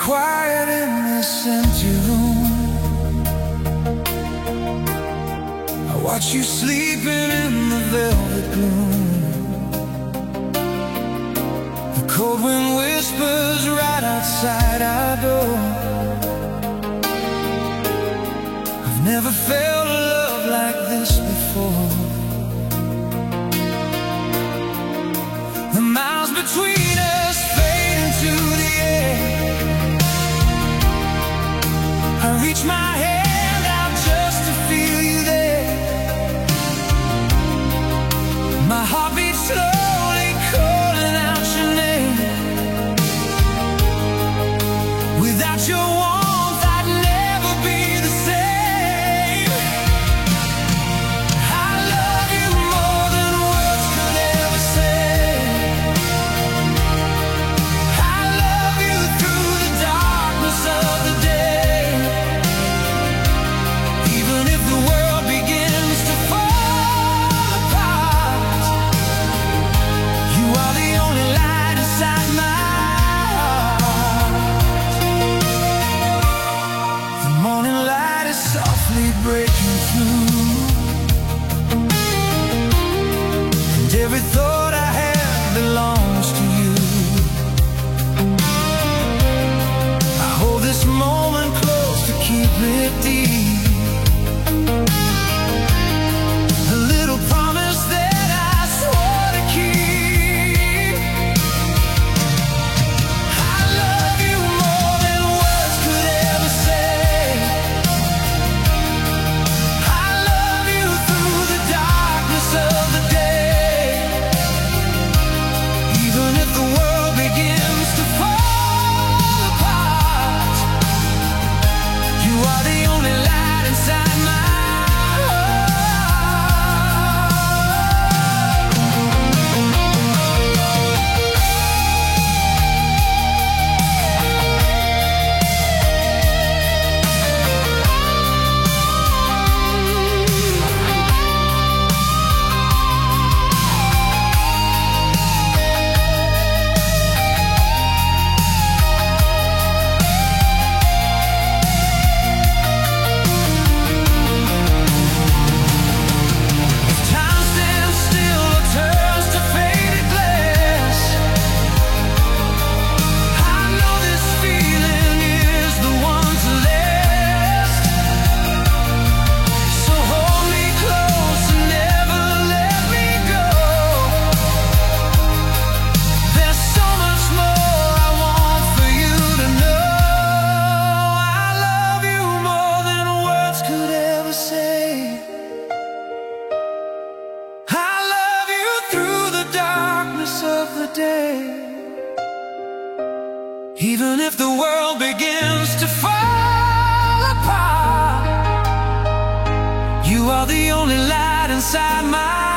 quiet in this empty room. I watch you sleeping in the velvet gloom. The cold wind whispers right outside our door. I've never felt a love like this before. The miles between us fade into the air. I reach my hand out just to feel you there. My heart beats slowly, calling out your name. Without your warmth, I'd never be the same. I love you more than words could ever say. I love you through the darkness of the day. Even if the world begins to fall apart, you are the only light inside my heart. The morning light is softly breaking through, and every thought I have belongs to you. I hold this moment close to keep it deep. A little promise that I swore to keep. I love you more than words could ever say. I love you through the darkness of the day. Even if the world begins to fall apart, you are the only light inside my heart. Time stands still or turns to faded glass. I know this feeling is the one to last. So hold me close and never let me go. There's so much more I want for you to know. I love you more than words could ever say. I love you through the darkness of the day. Even if the world begins to fall apart, you are the only light inside my